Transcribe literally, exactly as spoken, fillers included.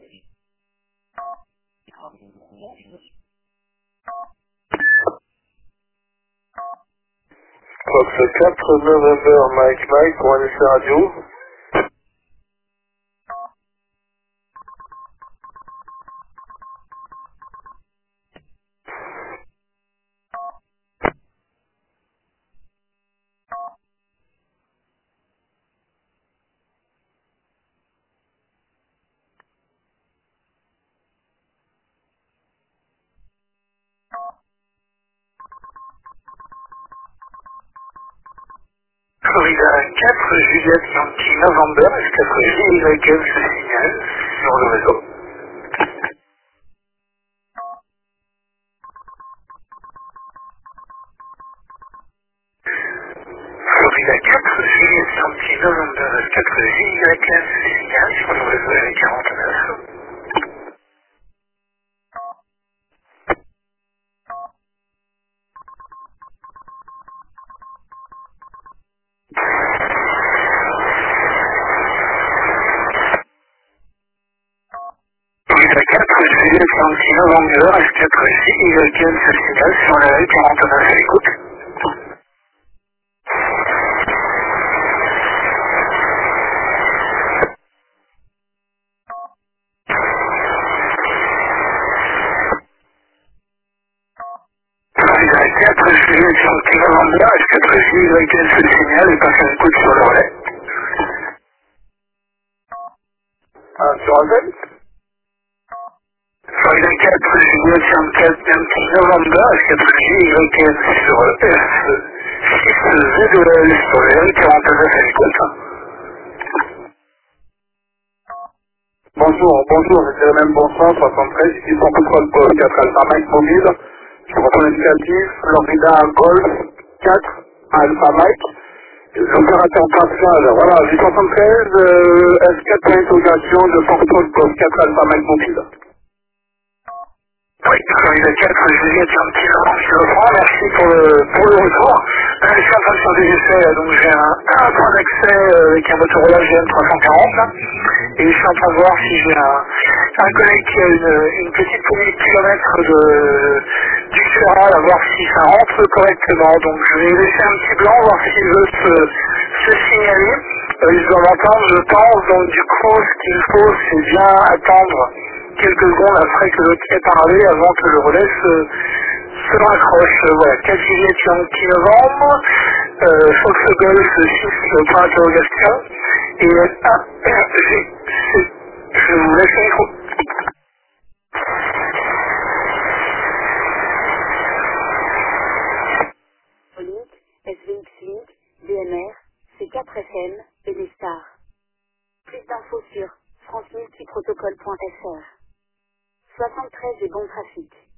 Fox quatre November Mike Mike pour un essai radio. Florida quatre Juliette Yankee November, est-ce quatre J Y M se signale sur le réseau. Florida quatre Juliette Yankee November, est-ce quatre J Y M se signale sur le réseau L quarante-neuf. Florida quatre Juliette Yankee November, est-ce quatre J Y M se signale sur le L quarante-neuf à l'écoute. Florida quatre Juliette Yankee November, est-ce quatre J Y M se signale et passe un coup sur le relais. Ah, sur un tel Florida quatre Juliette Yankee November, est-ce quatre J Y M sur F six Z deux L sur le L quarante-neuf à l'écoute. Bonjour, bonjour, c'est le même bon sens, soixante-treize, ici son contrôle Golf quatre Alpha Mike mobile, je reprends l'indicatif, Florida Golf quatre Alpha Mike, l'opérateur partial, voilà, huit cent soixante-treize, euh, S quatre pour l'interrogation de son contrôle Golf quatre Alpha Mike mobile. Oui, Florida quatre, Juliette Yankee November, je le prends, merci pour le, pour le retour. Euh, je suis en train de faire des essais, donc j'ai un, un point d'accès euh, avec un Motorola G M trois cent quarante, là, et je suis en train de voir si j'ai un, un collègue qui a une, une petite poignée de kilomètres de, du Féral, à voir si ça rentre correctement. Donc je vais laisser un petit blanc, voir s'il veut se, se signaler. Euh, ils doivent entendre, je pense, donc du coup, ce qu'il faut, c'est bien attendre quelques secondes après que l'autre ait parlé, avant que le relais se, se raccroche. Voilà, quatre Juliette Yankee Novembre, euh, Fox Golf six, point d'interrogation, et A R G C. Je vous laisse le micro. Link, S V X Link, D M R, C quatre F M, et des stars. Plus d'infos sur france multiprotocole point f r. soixante-treize et bon trafic.